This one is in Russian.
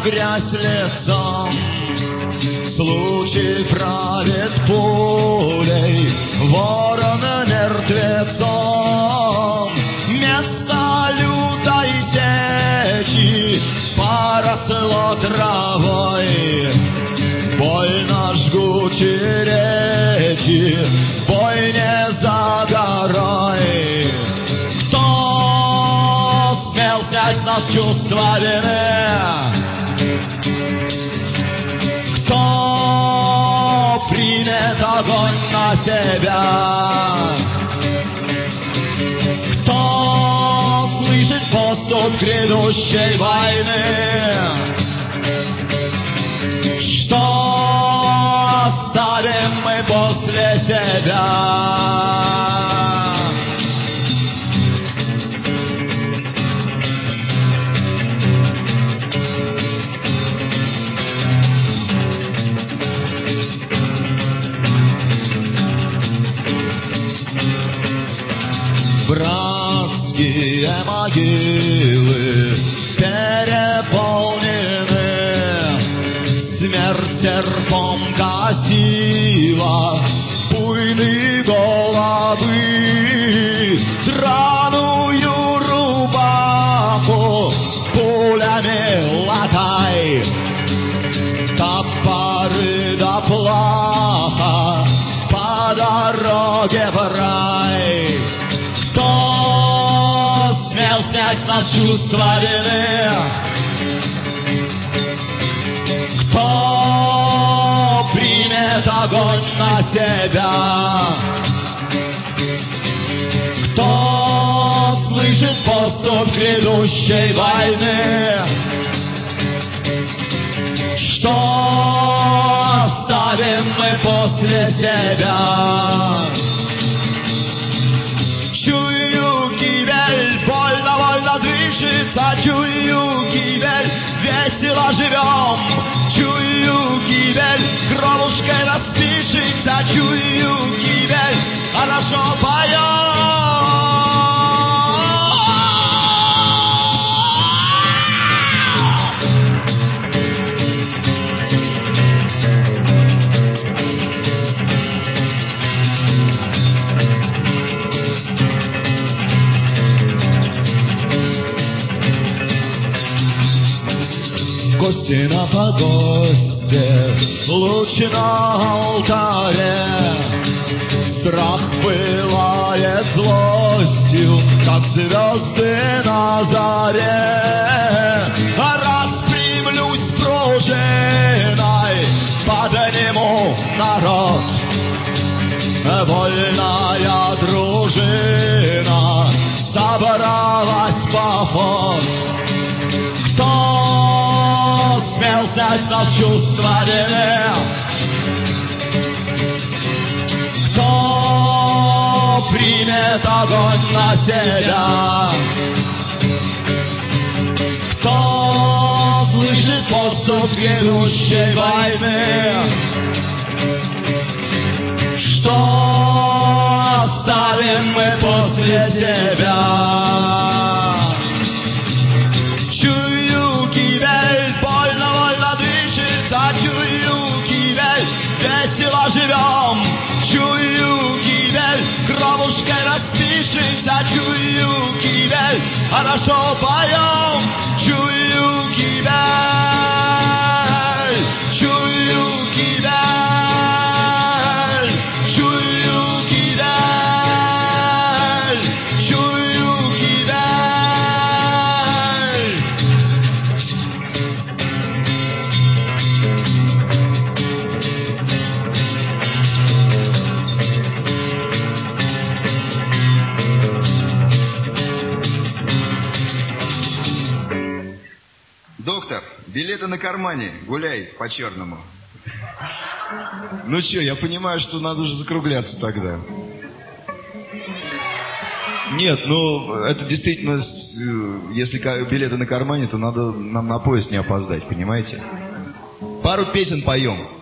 в грязь лицом. Случай правит пулей, ворон мертвецом. Место лютой сечи поросло травой. Больно жгучие речи, бой не за горой. Кто смел снять с нас чувство вины? Кто примет огонь на себя? Кто слышит поступ грядущей войны? Что оставим мы после себя? Братские могилы переполнены, смерть серпом косила буйные головы. Драную рубаху пулями латай, топоры да плаха по дороге в рай. Кто смел снять с нас чувство вины? Кто примет огонь на себя? Кто слышит поступ грядущей войны? Что оставим мы после себя? Чую гибель, больно движется, чую гибель, весело живем. Чую гибель, кровушкой распишется, чую гибель, хорошо поем. Гости на погосте, луч на алтаре. Страх пылает злостью, как звезды на заре. Распрямлюсь пружиной, подниму народ. Вольная дружина собралась в поход. Кто смел снять с нас чувство вины? Кто примет огонь на себя? Кто слышит поступ грядущей войны? Что оставим мы после себя? Чую гибель, больно дышится, чую гибель, весело живем. Чую гибель, кровушкой распишемся, чую гибель, хорошо поем. Чую гибель, чую гибель, чую гибель, чую гибель. Доктор, билеты на кармане, гуляй по-черному. Ну что, я понимаю, что надо уже закругляться тогда. Нет, ну, это действительно, если билеты на кармане, то надо нам на поезд не опоздать, понимаете? Пару песен поем.